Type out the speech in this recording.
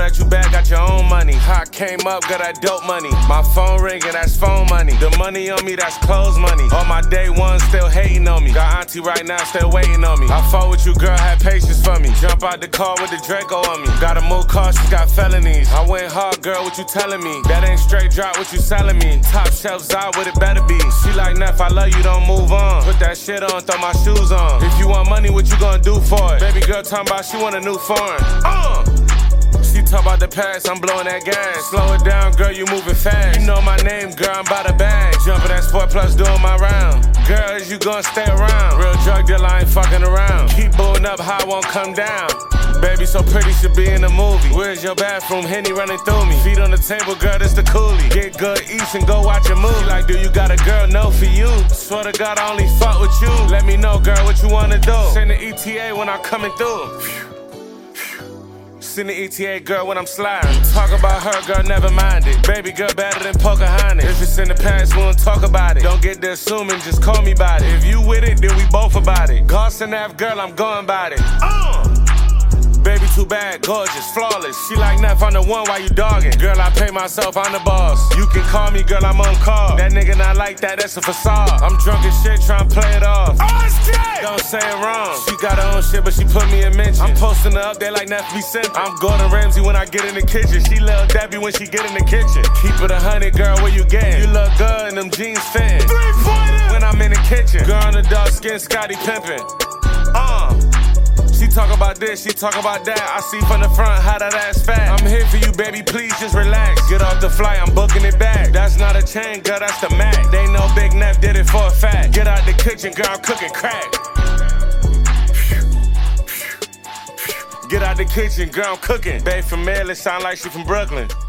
that you bad, got your own money. How I came up, got that dope money. My phone ringing, that's phone money. The money on me, that's clothes money. All my day ones still hating on me. Got auntie right now, still waiting on me. I fought with you, girl, had patience for me. Jump out the car with the Draco on me. Gotta move cautious, got felonies. I went hard, girl, what you telling me? That ain't straight drop, what you selling me? Top shelf out, what it better be. She like, Neff, I love you, don't move on. Put that shit on, throw my shoes on. If you want money, what you gonna do for it? Baby girl talking about she want a new foreign. She talk about the past, I'm blowing that gas. Slow it down, girl, you moving fast. You know my name, girl, I'm by the bag. Jumping that Sport Plus, doing my round. Girl, is you gonna stay around? Real drug dealer, I ain't fucking around. Keep blowing up, how I won't come down. Baby so pretty, should be in a movie. Where's your bathroom? Henny running through me. Feet on the table, girl, this the coolie. Get good, eat and go watch a movie. Like, do you got a girl? No, for you. Swear to God, I only fuck with you. Let me know, girl, what you wanna do. Send the ETA when I'm coming through. Send the ETA, girl, when I'm sliding. Talk about her, girl, never mind it. Baby girl better than Pocahontas. If it's in the past, we won't talk about it. Don't get there assuming, just call me about it. If you with it, then we both about it. Gossin' Ave, girl, I'm going about it. Baby too bad, gorgeous, flawless. She like Neff, I'm the one, why you dogging? Girl, I pay myself, I'm the boss. You can call me, girl, I'm on call. That nigga not like that, that's a facade. I'm drunk as shit, tryna play it off. Don't say it wrong. She got her own shit, but she put me in mention. I'm posting her up there like Neff be simple. I'm Gordon Ramsay when I get in the kitchen. She Lil Debbie when she get in the kitchen. Keep it 100, girl, where you getting? You look good and them jeans fitting. 3-pointer when I'm in the kitchen. Girl in the dark skin, Scotty pimpin'. She talk about this, she talk about that. I see from the front how that ass fat. I'm here for you, baby, please just relax. Get off the flight, I'm booking it back. That's not a chain, girl, that's the Mac. They know Big Neff did it for a fact. Get out the kitchen, girl, I'm cooking crack. Get out the kitchen, girl, I'm cooking. Babe from Maryland, sound like she from Brooklyn.